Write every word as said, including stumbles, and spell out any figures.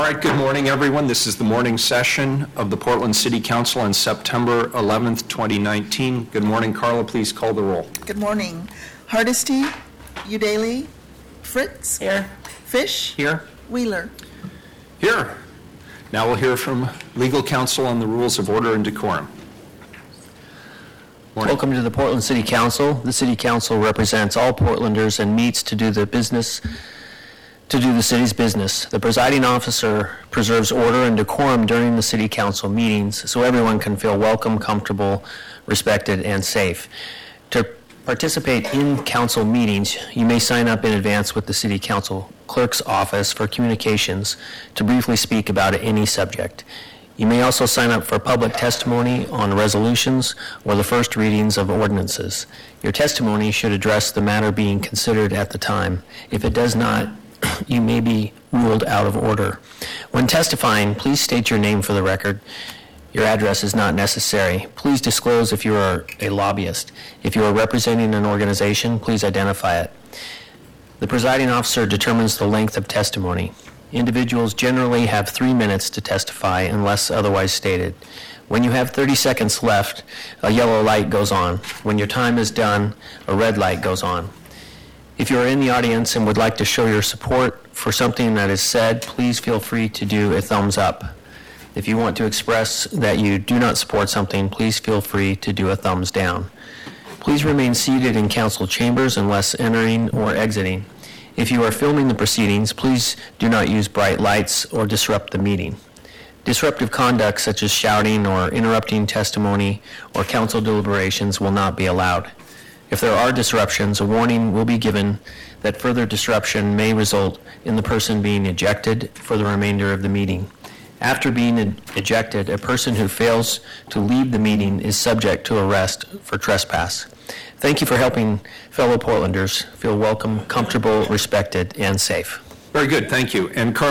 right, good morning, everyone. This is the morning session of the Portland City Council on September eleventh, twenty nineteen. Good morning, Carla. Please call the roll. Good morning. Hardesty, Udaley, Fritz. Here. Fish. Here. Wheeler. Here. Now we'll hear from legal counsel on the rules of order and decorum. Morning. Welcome to the Portland City Council. The City Council represents all Portlanders and meets to do the business, to do the city's business. The presiding officer preserves order and decorum during the City Council meetings so everyone can feel welcome, comfortable, respected, and safe. To participate in council meetings, you may sign up in advance with the City Council Clerk's office for communications to briefly speak about any subject. You may also sign up for public testimony on resolutions or the first readings of ordinances. Your testimony should address the matter being considered at the time. If it does not, you may be ruled out of order. When testifying, please state your name for the record. Your address is not necessary. Please disclose if you are a lobbyist. If you are representing an organization, please identify it. The presiding officer determines the length of testimony. Individuals generally have three minutes to testify unless otherwise stated. When you have thirty seconds left, a yellow light goes on. When your time is done, a red light goes on. If you are in the audience and would like to show your support for something that is said, please feel free to do a thumbs up. If you want to express that you do not support something, please feel free to do a thumbs down. Please remain seated in council chambers unless entering or exiting. If you are filming the proceedings, please do not use bright lights or disrupt the meeting. Disruptive conduct such as shouting or interrupting testimony or council deliberations will not be allowed. If there are disruptions, a warning will be given that further disruption may result in the person being ejected for the remainder of the meeting. After being ejected, a person who fails to leave the meeting is subject to arrest for trespass. Thank you for helping fellow Portlanders feel welcome, comfortable, respected, and safe. Very good, thank you. And Carla,